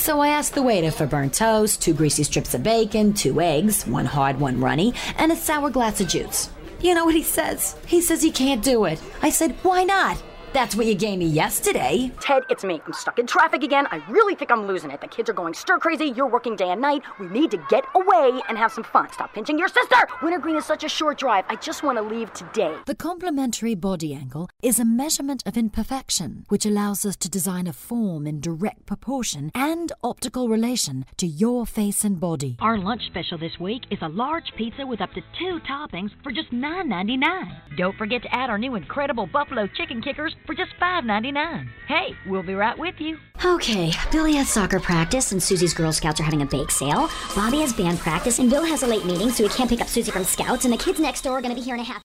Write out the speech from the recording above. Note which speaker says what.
Speaker 1: So I asked the waiter for burnt toast, 2 greasy strips of bacon, 2 eggs, 1 hard, 1 runny, and a sour glass of juice. You know what he says? He says he can't do it. I said, why not? That's what you gave me yesterday.
Speaker 2: Ted, it's me. I'm stuck in traffic again. I really think I'm losing it. The kids are going stir crazy. You're working day and night. We need to get away and have some fun. Stop pinching your sister. Wintergreen is such a short drive. I just want to leave today.
Speaker 3: The complementary body angle is a measurement of imperfection, which allows us to design a form in direct proportion and optical relation to your face and body.
Speaker 4: Our lunch special this week is a large pizza with up to 2 toppings for just $9.99. Don't forget to add our new incredible buffalo chicken kickers for just $5.99. Hey, we'll be right with you.
Speaker 5: Okay, Billy has soccer practice and Susie's Girl Scouts are having a bake sale. Bobby has band practice and Bill has a late meeting so he can't pick up Susie from Scouts, and the kids next door are going to be here in a half